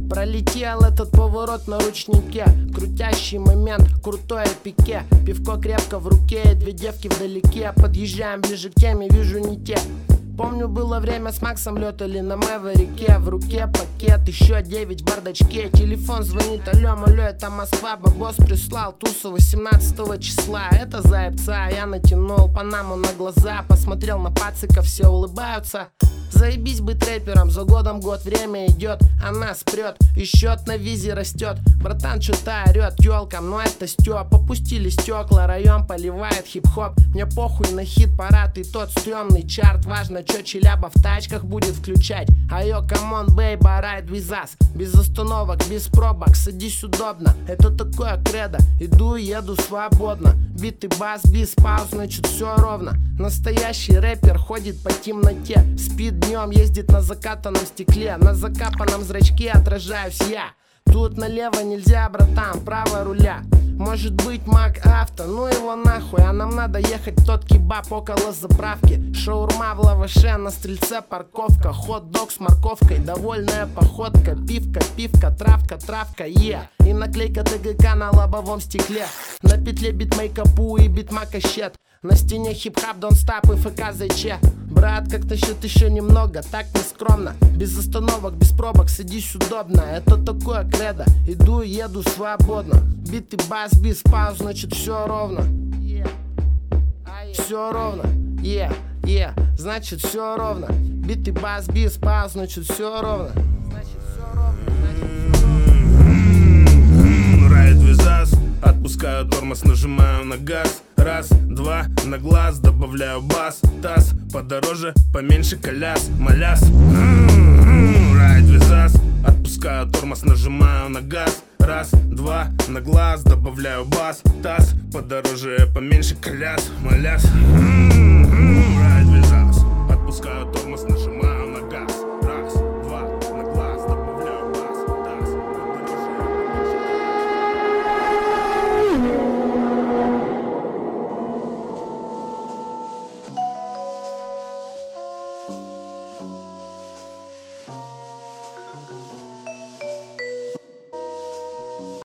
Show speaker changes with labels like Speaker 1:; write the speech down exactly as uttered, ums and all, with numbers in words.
Speaker 1: Пролетел этот поворот на ручнике, крутящий момент, крутое пике. Пивко крепко в руке и две девки вдалеке. Подъезжаем ближе к теме, вижу не те. Помню, было время, с Максом летали на Мэверике. В руке пакет, еще девять в бардачке. Телефон звонит, алло, алло, это Москва. Бабос прислал тусу восемнадцатого числа. Это заебца, я натянул панаму на глаза. Посмотрел на пациков, все улыбаются. Заебись быть рэпером, за годом год, время идет. Она спрет, и счет на визе растет. Братан что-то орет тёлкам, но это Стёп. Попустили стекла, район поливает хип-хоп. Мне похуй на хит-парад и тот стрёмный чарт. Важно, чё Челяба в тачках будет включать. Айо, камон, бейба, ride with us. Без остановок, без пробок, садись удобно. Это такое кредо, иду и еду свободно. Бит и бас, без пауз, значит все ровно. Настоящий рэпер ходит по темноте. Спит днем, ездит на закатанном стекле. На закапанном зрачке отражаюсь я. Тут налево нельзя, братан, право руля. Может быть Мак Авто, ну его нахуй. А нам надо ехать в тот кебаб около заправки. Шаурма в лаваше, на стрельце парковка. Хот-дог с морковкой, довольная походка. Пивка, пивка, травка, травка, е yeah. И наклейка ТГК на лобовом стекле. На петле битмейкапу и битмака щет. На стене хип-хап, don't stop и ФК ЗЧ. Брат, как насчет еще немного, так нескромно. Без остановок, без пробок, садись удобно. Это такое кредо, иду и еду свободно. Бит и бас, без пауз, значит все ровно. yeah. Все ровно, е, yeah, е, yeah. Значит все ровно. Бит и бас, без пауз, значит все ровно. Значит все ровно, значит все ровно.
Speaker 2: Ride with us. Отпускаю тормоз, нажимаю на газ. Раз, два, на глаз, добавляю бас. Таз, подороже, поменьше коляс. Маляс, ride with us. Отпускаю тормоз, нажимаю на газ. Раз, два, на глаз, добавляю бас. Таз, подороже, поменьше коляс. Маляс.